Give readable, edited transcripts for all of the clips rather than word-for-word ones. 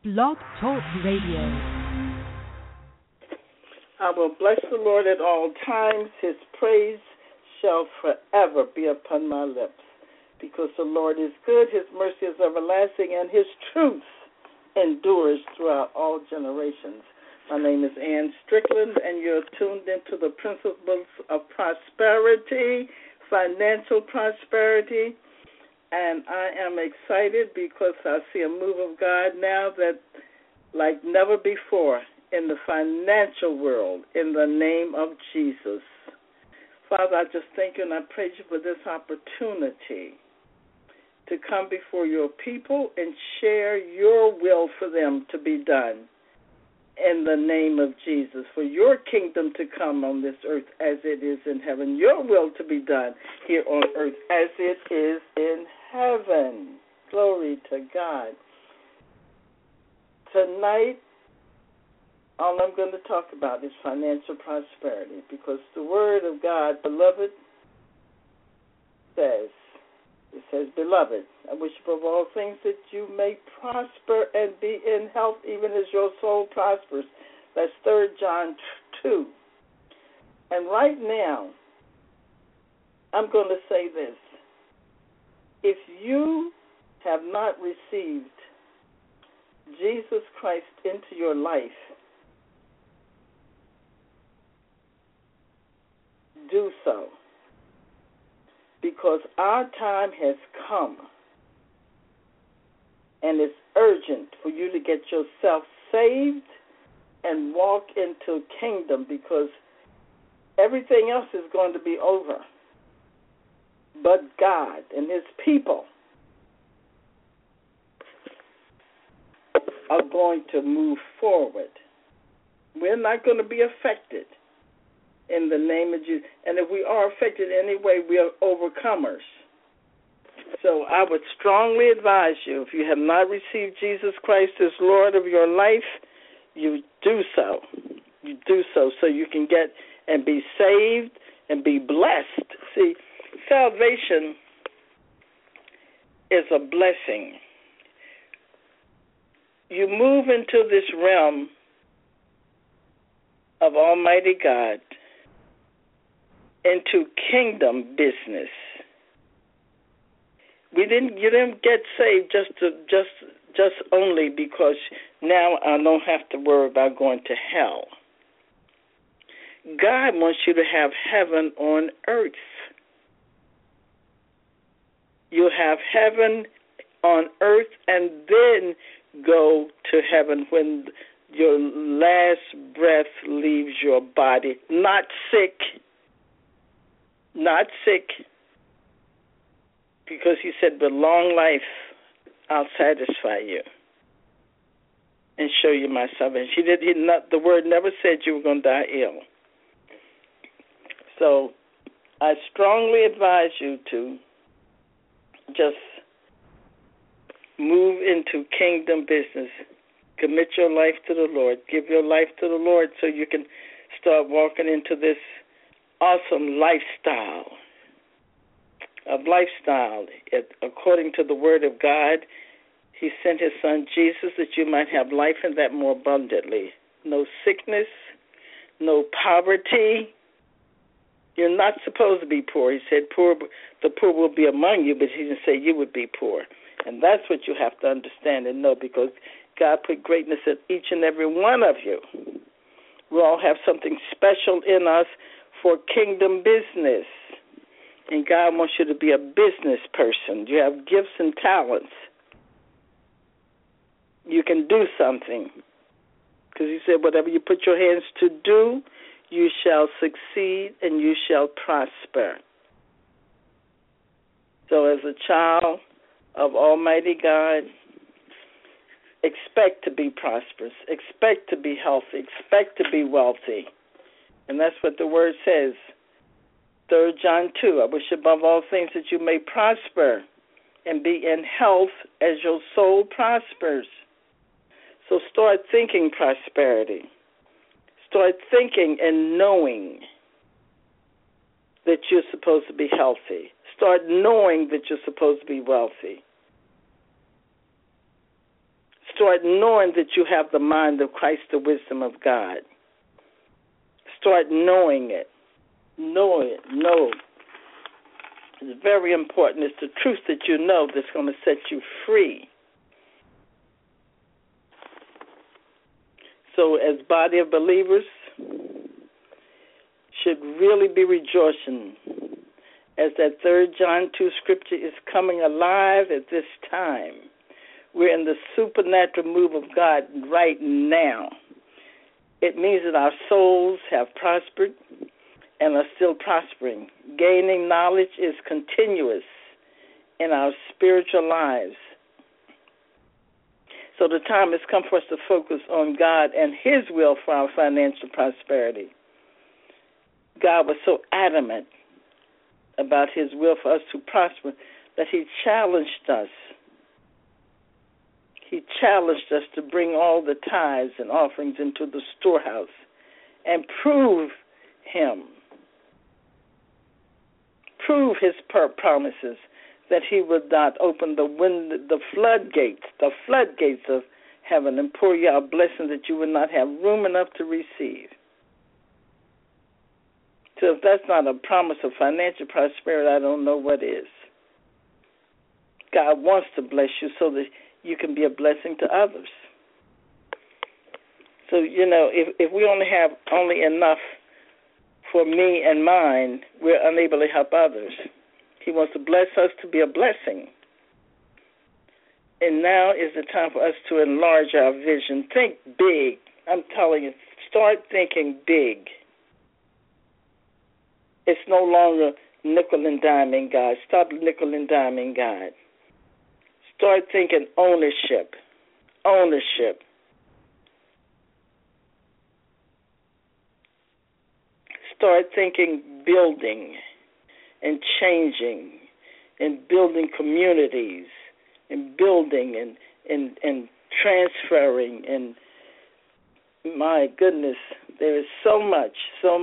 Blog Talk Radio. I will bless the Lord at all times. His praise shall forever be upon my lips. Because the Lord is good, his mercy is everlasting, and his truth endures throughout all generations. My name is Ann Strickland, and you're tuned into the principles of prosperity, financial prosperity. And I am excited because I see a move of God now that like never before in the financial world, in the name of Jesus. Father, I just thank you and I praise you for this opportunity to come before your people and share your will for them to be done in the name of Jesus, for your kingdom to come on this earth as it is in heaven, your will to be done here on earth as it is in heaven. Glory to God. Tonight, all I'm going to talk about is financial prosperity because the Word of God, beloved, says, beloved, I wish above all things that you may prosper and be in health even as your soul prospers. That's 3 John 2. And right now, I'm going to say this. If you have not received Jesus Christ into your life, do so. Because our time has come, and it's urgent for you to get yourself saved and walk into kingdom because everything else is going to be over. But God and his people are going to move forward. We're not going to be affected in the name of Jesus. And if we are affected anyway, we are overcomers. So I would strongly advise you, if you have not received Jesus Christ as Lord of your life, you do so. You do so you can get and be saved and be blessed. See, salvation is a blessing. You move into this realm of Almighty God, into kingdom business. You didn't get saved just only because now I don't have to worry about going to hell. God wants you to have heaven on earth. You have heaven on earth and then go to heaven when your last breath leaves your body. Not sick, because he said, with long life, I'll satisfy you and show you my salvation. The word never said you were going to die ill. So I strongly advise you to just move into kingdom business. Commit your life to the Lord. Give your life to the Lord so you can start walking into this awesome lifestyle. According to the Word of God, he sent his son Jesus that you might have life and that more abundantly. No sickness, no poverty. You're not supposed to be poor. He said the poor will be among you, but he didn't say you would be poor. And that's what you have to understand and know, because God put greatness in each and every one of you. We all have something special in us for kingdom business. And God wants you to be a business person. You have gifts and talents. You can do something. Because he said, whatever you put your hands to do, you shall succeed and you shall prosper. So as a child of Almighty God, expect to be prosperous, expect to be healthy, expect to be wealthy. And that's what the word says. 3 John 2, I wish above all things that you may prosper and be in health as your soul prospers. So start thinking prosperity. Start thinking and knowing that you're supposed to be healthy. Start knowing that you're supposed to be wealthy. Start knowing that you have the mind of Christ, the wisdom of God. Start knowing it. Know it. Know. It's very important. It's the truth that you know that's going to set you free. So as body of believers, should really be rejoicing as that 3 John 2 scripture is coming alive at this time. We're in the supernatural move of God right now. It means that our souls have prospered and are still prospering. Gaining knowledge is continuous in our spiritual lives. So the time has come for us to focus on God and His will for our financial prosperity. God was so adamant about His will for us to prosper that He challenged us. He challenged us to bring all the tithes and offerings into the storehouse and prove Him. Prove His promises that He would not open the floodgates of heaven and pour you out blessings that you would not have room enough to receive. So if that's not a promise of financial prosperity, I don't know what is. God wants to bless you so that you can be a blessing to others. So, if we only have enough for me and mine, we're unable to help others. He wants to bless us to be a blessing. And now is the time for us to enlarge our vision. Think big. I'm telling you, start thinking big. It's no longer nickel and diming God. Stop nickel and diming God. Start thinking ownership. Ownership. Start thinking building and changing and building communities and building and transferring. And my goodness, there is so much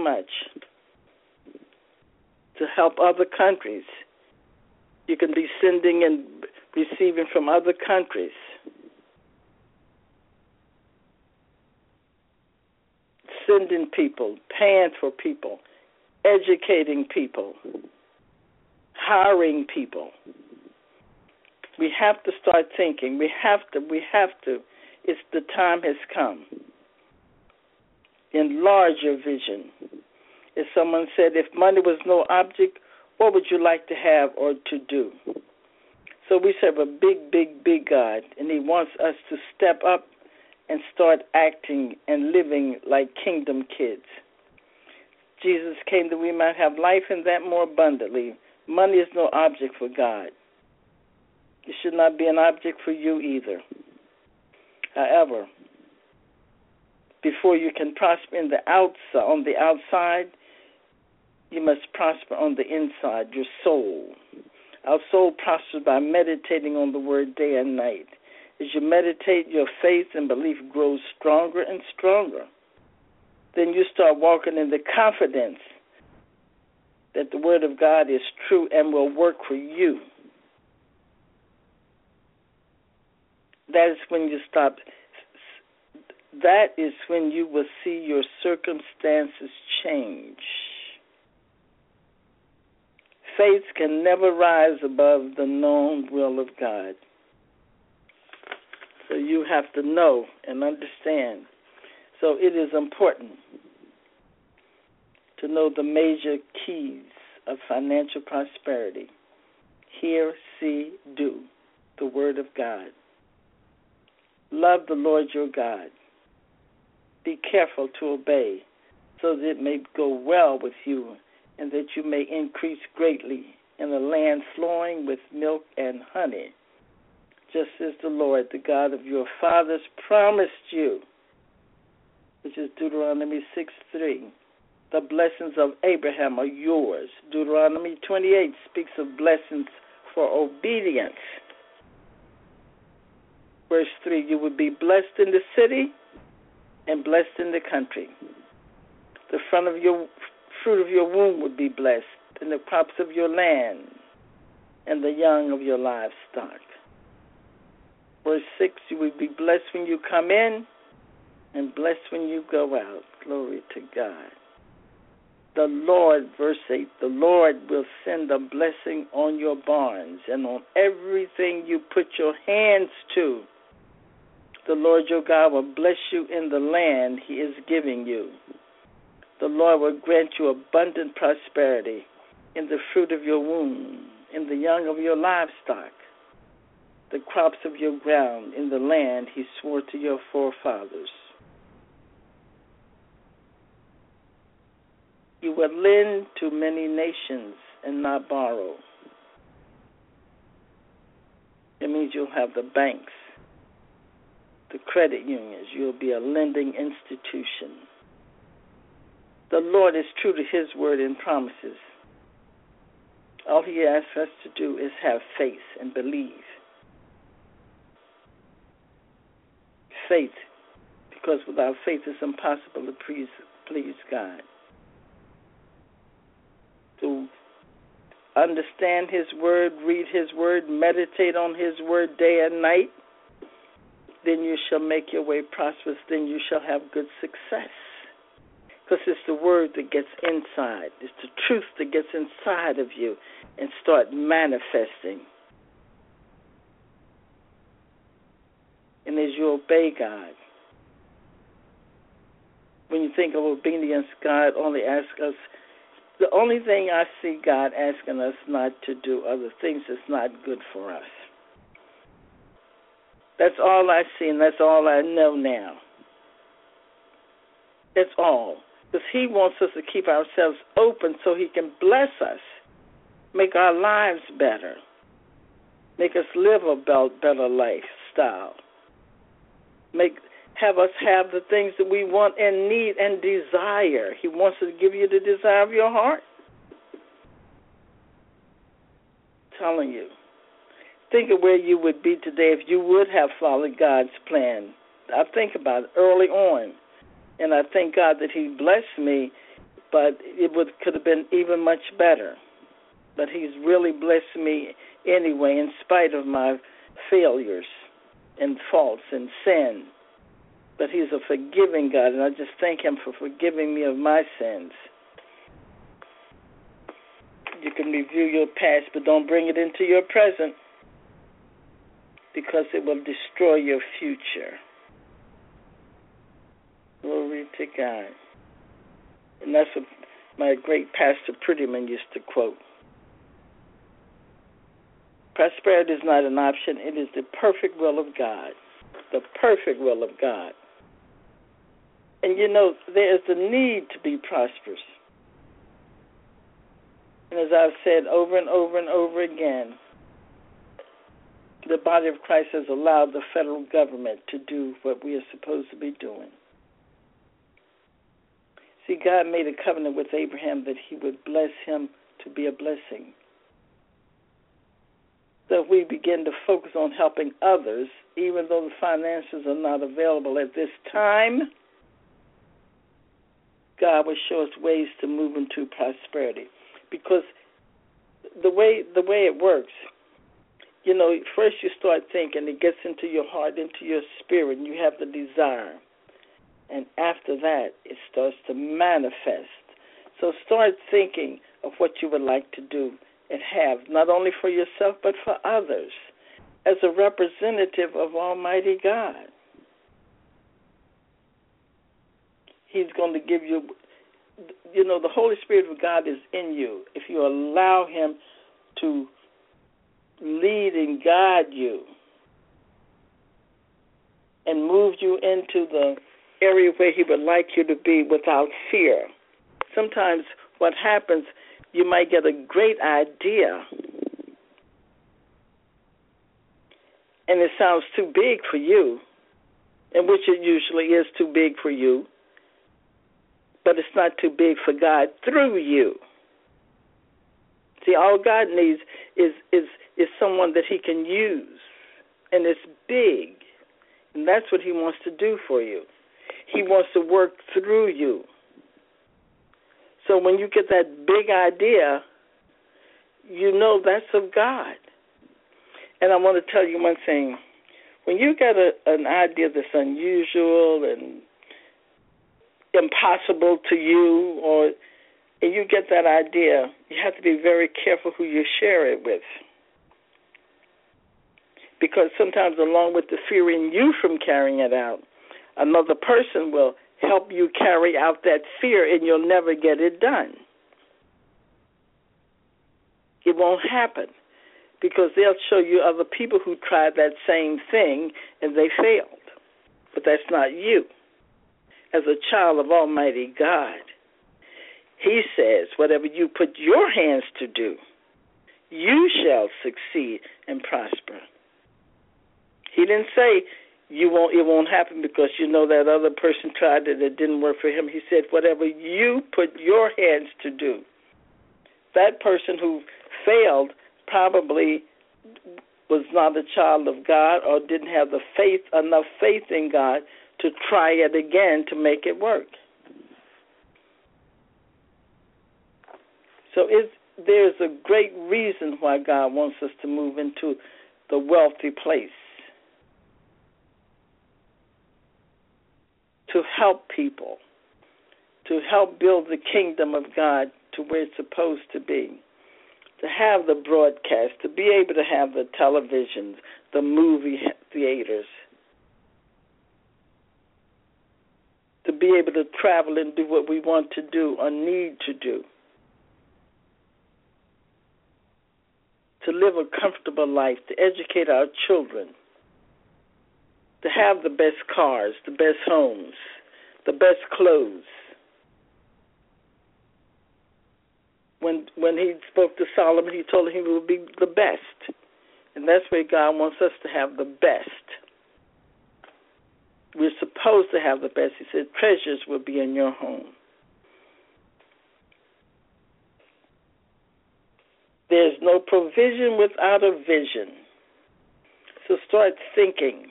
to help other countries. You can be sending and receiving from other countries. Sending people, paying for people, educating people, hiring people. We have to start thinking. We have to. It's the time has come. Enlarge your vision. As someone said, if money was no object, what would you like to have or to do? So we serve a big, big, big God, and He wants us to step up and start acting and living like kingdom kids. Jesus came that we might have life and that more abundantly. Money is no object for God. It should not be an object for you either. However, before you can prosper on the outside, you must prosper on the inside, your soul. Our soul prospers by meditating on the Word day and night. As you meditate, your faith and belief grows stronger and stronger. Then you start walking in the confidence that the Word of God is true and will work for you. That is when you stop. That is when you will see your circumstances change. Faith can never rise above the known will of God. So you have to know and understand. So it is important to know the major keys of financial prosperity. Hear, see, do the Word of God. Love the Lord your God. Be careful to obey so that it may go well with you and that you may increase greatly in a land flowing with milk and honey, just as the Lord, the God of your fathers, promised you, which is Deuteronomy 6:3. The blessings of Abraham are yours. Deuteronomy 28 speaks of blessings for obedience. Verse 3, you will be blessed in the city and blessed in the country. The fruit of your womb would be blessed, and the crops of your land, and the young of your livestock. verse 6, you will be blessed when you come in and blessed when you go out. Glory to God. The Lord, verse 8, the Lord will send a blessing on your barns and on everything you put your hands to. The Lord your God will bless you in the land he is giving you. The Lord will grant you abundant prosperity in the fruit of your womb, in the young of your livestock, the crops of your ground, in the land he swore to your forefathers. You will lend to many nations and not borrow. It means you'll have the banks, the credit unions. You'll be a lending institution. The Lord is true to his word and promises. All he asks us to do is have faith and believe. Faith, because without faith it's impossible to please God. To understand his word, read his word, meditate on his word day and night, then you shall make your way prosperous, then you shall have good success. Because it's the word that gets inside. It's the truth that gets inside of you and start manifesting. And as you obey God, when you think of obedience, God only asks us, the only thing I see God asking us not to do are the things that's not good for us. That's all I see, and that's all I know now. That's all. Because he wants us to keep ourselves open so he can bless us, make our lives better, make us live a better lifestyle, have us have the things that we want and need and desire. He wants to give you the desire of your heart. I'm telling you. Think of where you would be today if you would have followed God's plan. I think about it early on. And I thank God that he blessed me, but it could have been even much better. But he's really blessed me anyway, in spite of my failures and faults and sin. But he's a forgiving God, and I just thank him for forgiving me of my sins. You can review your past, but don't bring it into your present, because it will destroy your future. Glory to God. And that's what my great Pastor Prettyman used to quote. Prosperity is not an option. It is the perfect will of God. The perfect will of God. And you know, there is the need to be prosperous. And as I've said over and over and over again, the body of Christ has allowed the federal government to do what we are supposed to be doing. See, God made a covenant with Abraham that he would bless him to be a blessing. So if we begin to focus on helping others, even though the finances are not available at this time, God will show us ways to move into prosperity. Because the way it works, you know, first you start thinking, it gets into your heart, into your spirit, and you have the desire. And after that, it starts to manifest. So start thinking of what you would like to do and have, not only for yourself, but for others, as a representative of Almighty God. He's going to give you, you know, the Holy Spirit of God is in you. If you allow him to lead and guide you and move you into the area where he would like you to be without fear. Sometimes what happens, you might get a great idea, and it sounds too big for you, and which it usually is too big for you, but it's not too big for God through you. See, all God needs is someone that he can use, and it's big, and that's what he wants to do for you. He wants to work through you. So when you get that big idea, you know that's of God. And I want to tell you one thing. when you get an idea that's unusual and impossible to you, and you get that idea, you have to be very careful who you share it with. Because sometimes along with the fear in you from carrying it out, another person will help you carry out that fear, and you'll never get it done. It won't happen because they'll show you other people who tried that same thing and they failed. But that's not you. As a child of Almighty God, He says, whatever you put your hands to do, you shall succeed and prosper. He didn't say it won't happen because you know that other person tried it, it didn't work for him. He said, whatever you put your hands to do. That person who failed probably was not a child of God or didn't have enough faith in God to try it again to make it work. So there's a great reason why God wants us to move into the wealthy place, to help people, to help build the kingdom of God to where it's supposed to be, to have the broadcast, to be able to have the televisions, the movie theaters, to be able to travel and do what we want to do or need to do, to live a comfortable life, to educate our children, to have the best cars, the best homes, the best clothes. When he spoke to Solomon, he told him he would be the best. And that's where God wants us to have the best. We're supposed to have the best. He said, treasures will be in your home. There's no provision without a vision. So start thinking,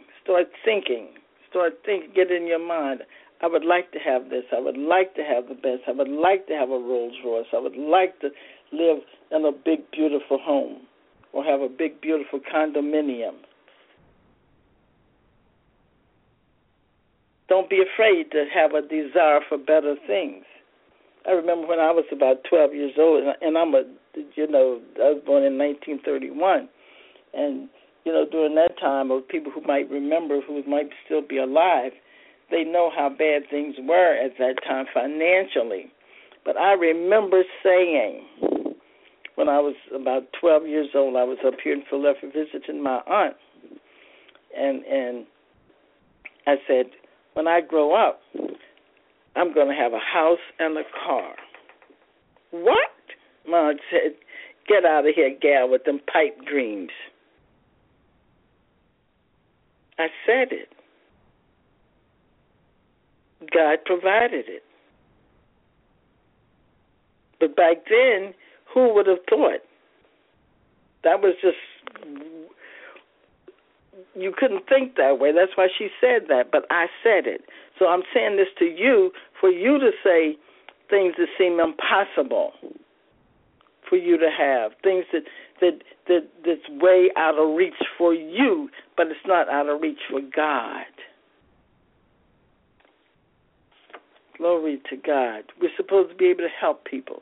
get in your mind, I would like to have this, I would like to have the best, I would like to have a Rolls Royce, I would like to live in a big, beautiful home or have a big, beautiful condominium. Don't be afraid to have a desire for better things. I remember when I was about 12 years old, and I was born in 1931, and during that time, of people who might remember, who might still be alive, they know how bad things were at that time financially. But I remember saying, when I was about 12 years old, I was up here in Philadelphia visiting my aunt, and I said, when I grow up, I'm going to have a house and a car. What? Mom said, get out of here, gal, with them pipe dreams. I said it. God provided it. But back then, who would have thought? That was just, you couldn't think that way. That's why she said that, but I said it. So I'm saying this to you for you to say things that seem impossible for you to have, things that's way out of reach for you, but it's not out of reach for God. Glory to God. We're supposed to be able to help people.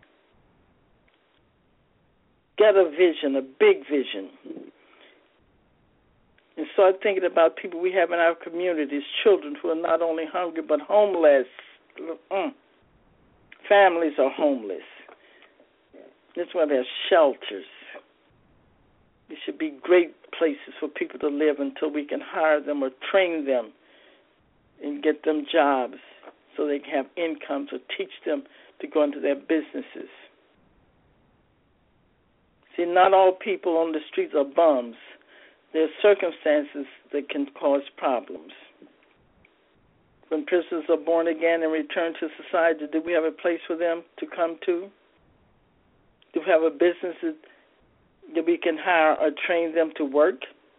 Get a vision, a big vision. And start thinking about people we have in our communities, children who are not only hungry but homeless. Families are homeless. That's why there's shelters. There should be great places for people to live until we can hire them or train them and get them jobs so they can have incomes or teach them to go into their businesses. See, not all people on the streets are bums. There are circumstances that can cause problems. When prisoners are born again and return to society, do we have a place for them to come to? Do we have a business that we can hire or train them to work?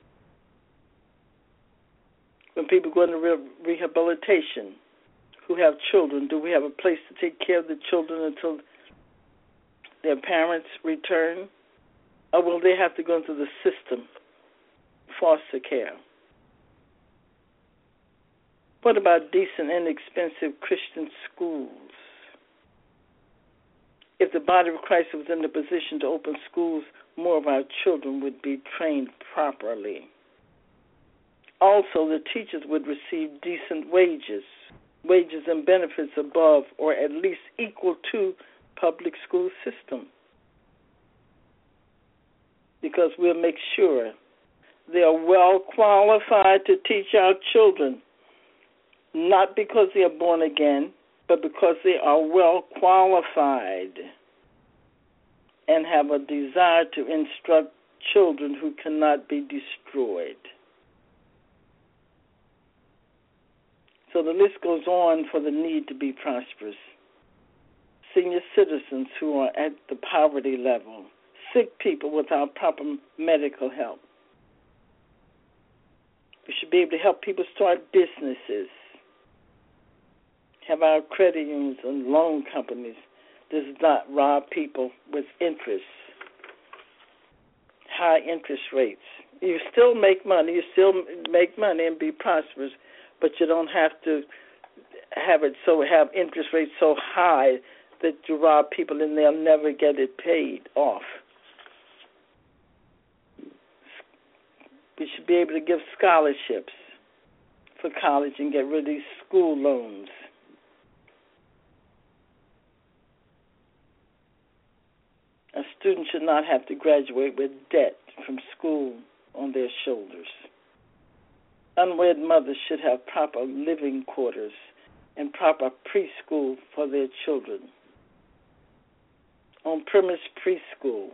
When people go into rehabilitation, who have children, do we have a place to take care of the children until their parents return? Or will they have to go into the system, foster care? What about decent, inexpensive Christian schools? If the body of Christ was in the position to open schools, more of our children would be trained properly. Also, the teachers would receive decent wages and benefits above or at least equal to public school system. Because we'll make sure they are well qualified to teach our children, not because they are born again, but because they are well qualified and have a desire to instruct children who cannot be destroyed. So the list goes on for the need to be prosperous. Senior citizens who are at the poverty level, sick people without proper medical help. We should be able to help people start businesses, have our credit unions and loan companies. This does not rob people with interest, high interest rates. You still make money, and be prosperous, but you don't have to have interest rates so high that you rob people and they'll never get it paid off. We should be able to give scholarships for college and get rid of these school loans. A student should not have to graduate with debt from school on their shoulders. Unwed mothers should have proper living quarters and proper preschool for their children. On-premise preschool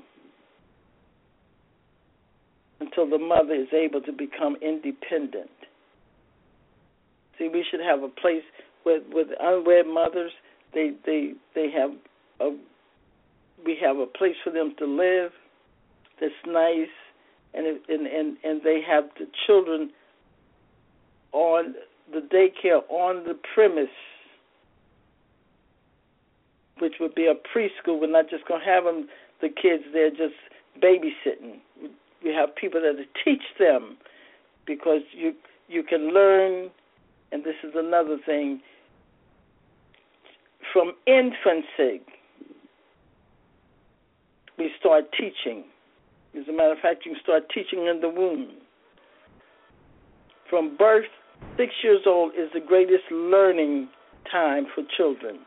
until the mother is able to become independent. See, we should have a place with unwed mothers. We have a place for them to live that's nice, and they have the children on the daycare on the premise, which would be a preschool. We're not just going to have them, the kids there just babysitting. We have people that teach them, because you can learn, and this is another thing, from infancy we start teaching. As a matter of fact, you can start teaching in the womb. From birth, 6 years old is the greatest learning time for children.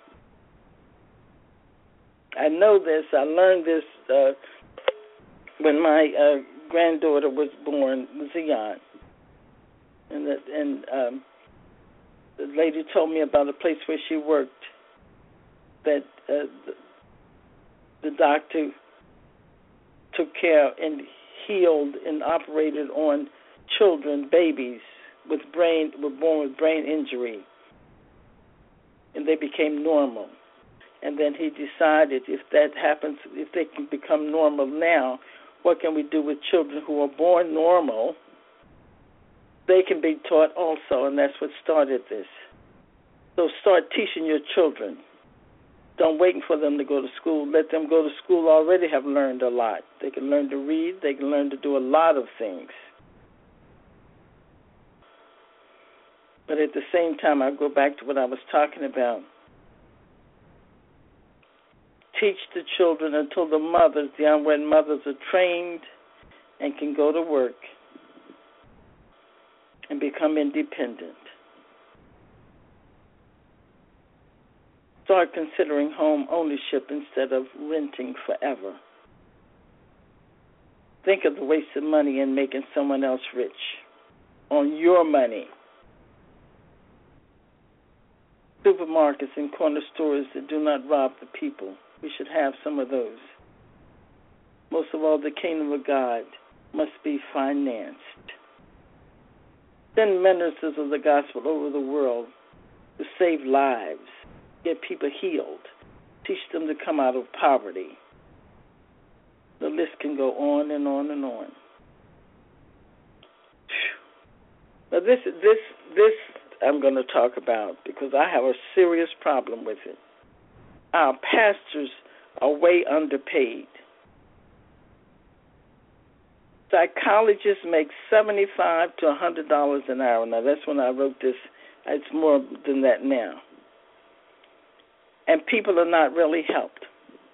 I know this. I learned this when my granddaughter was born, Zion. And the lady told me about a place where she worked that the doctor took care and healed and operated on children, babies were born with brain injury, and they became normal. And then he decided, if that happens, if they can become normal now, what can we do with children who are born normal? They can be taught also, and that's what started this. So start teaching your children. Don't wait for them to go to school. Let them go to school already have learned a lot. They can learn to read. They can learn to do a lot of things. But at the same time, I go back to what I was talking about. Teach the children until the mothers, the unwed mothers, are trained and can go to work and become independent. Start considering home ownership instead of renting forever. Think of the waste of money in making someone else rich on your money. Supermarkets and corner stores that do not rob the people. We should have some of those. Most of all, the kingdom of God must be financed. Send ministers of the gospel over the world to save lives, get people healed, teach them to come out of poverty. The list can go on and on and on. Now this I'm going to talk about because I have a serious problem with it. Our pastors are way underpaid. Psychologists make $75 to $100 an hour. Now, that's when I wrote this It's more than that now. And people are not really helped.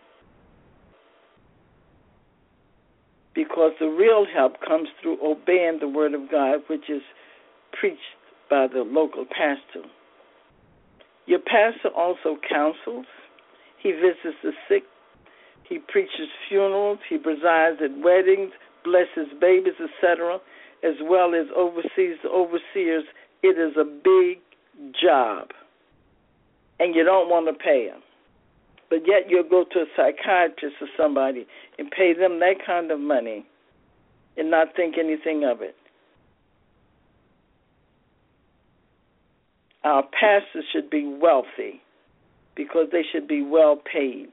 Because the real help comes through obeying the Word of God, which is preached by the local pastor. Your pastor also counsels. He visits the sick. He preaches funerals. He presides at weddings, blesses babies, etc., as well as oversees the overseers. It is a big job, and you don't want to pay him. But yet you'll go to a psychiatrist or somebody and pay them that kind of money and not think anything of it. Our pastors should be wealthy because they should be well paid.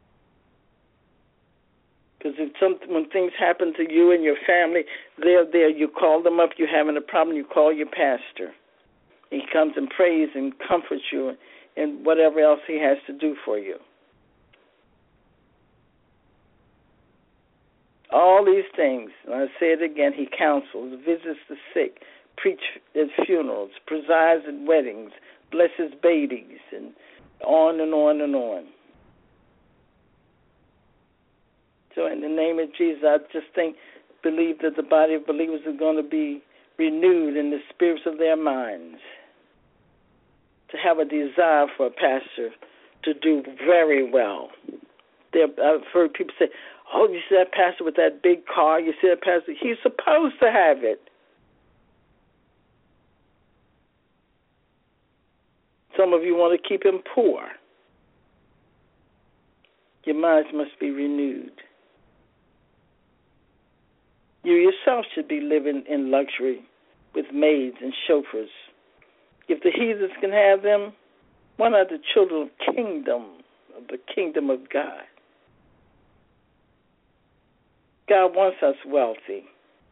Because when things happen to you and your family, they're there. You call them up. You're having a problem. You call your pastor. He comes and prays and comforts you and whatever else he has to do for you. All these things, and I say it again, he counsels, visits the sick, preaches at funerals, presides at weddings, blesses babies, and on and on and on. So in the name of Jesus, I just believe that the body of believers is going to be renewed in the spirits of their minds, to have a desire for a pastor to do very well. I've heard people say, oh, you see that pastor with that big car? You see that pastor? He's supposed to have it. Some of you want to keep him poor. Your minds must be renewed. You yourself should be living in luxury with maids and chauffeurs. If the heathens can have them, why not the children of the kingdom of God? God wants us wealthy.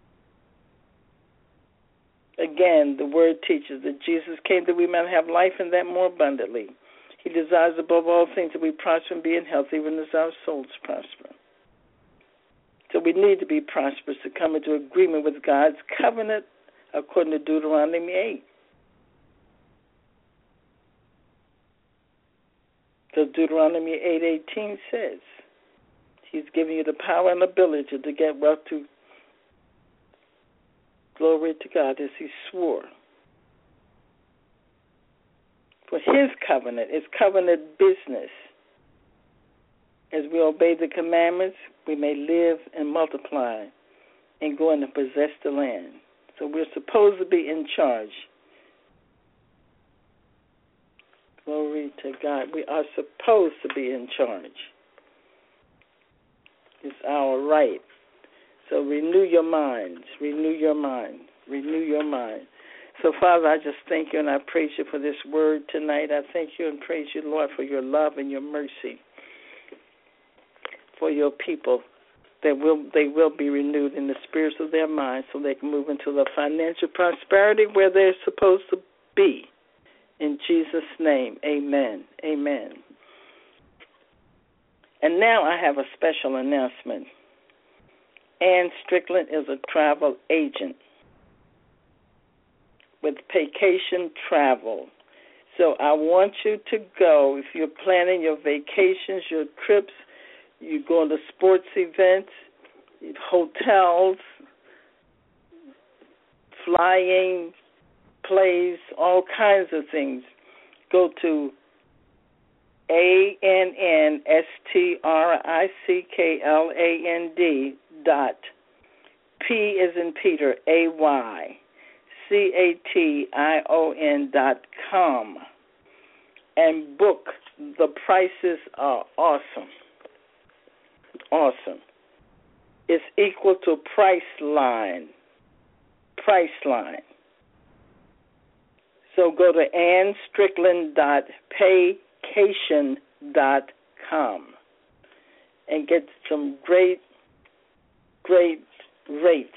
Again, the Word teaches that Jesus came that we might have life and that more abundantly. He desires above all things that we prosper and be in health, even as our souls prosper. So we need to be prosperous to come into agreement with God's covenant according to Deuteronomy 8. Because Deuteronomy 8:18 says, He's giving you the power and ability to get wealth to glory to God as He swore. For His covenant is covenant business. As we obey the commandments, we may live and multiply and go and possess the land. So we're supposed to be in charge. Glory to God. We are supposed to be in charge. It's our right. So renew your minds. Renew your mind. Renew your mind. So, Father, I just thank you and I praise you for this word tonight. I thank you and praise you, Lord, for your love and your mercy for your people. They will be renewed in the spirits of their minds so they can move into the financial prosperity where they're supposed to be. In Jesus' name, amen. Amen. And now I have a special announcement. Ann Strickland is a travel agent with Vacation Travel. So I want you to go, if you're planning your vacations, your trips, you're going to sports events, hotels, flying, plays, all kinds of things. Go to ANNSTRICKLAND as in Peter, AYCATION.com and book. The prices are awesome. Awesome. It's equal to Priceline. Priceline. So go to AnnStrickland.Paycation.com and get some great rates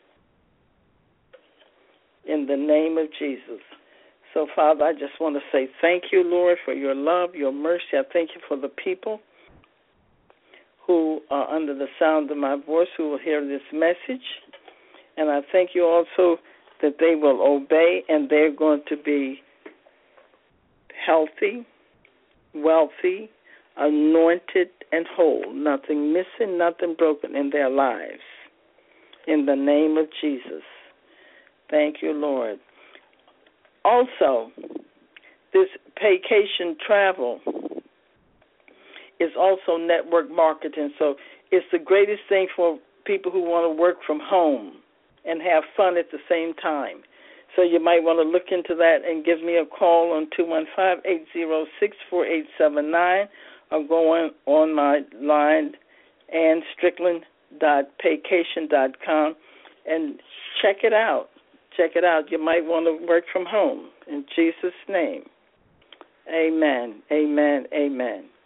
in the name of Jesus. So, Father, I just want to say thank you, Lord, for your love, your mercy. I thank you for the people who are under the sound of my voice, who will hear this message. And I thank you also that they will obey and they're going to be healthy, wealthy, anointed, and whole. Nothing missing, nothing broken in their lives. In the name of Jesus. Thank you, Lord. Also, this vacation travel is also network marketing. So it's the greatest thing for people who want to work from home and have fun at the same time. So you might want to look into that and give me a call on 215-806-4879 or go on my line, AnnStrickland.Paycation.com, and check it out. Check it out. You might want to work from home. In Jesus' name, amen, amen, amen.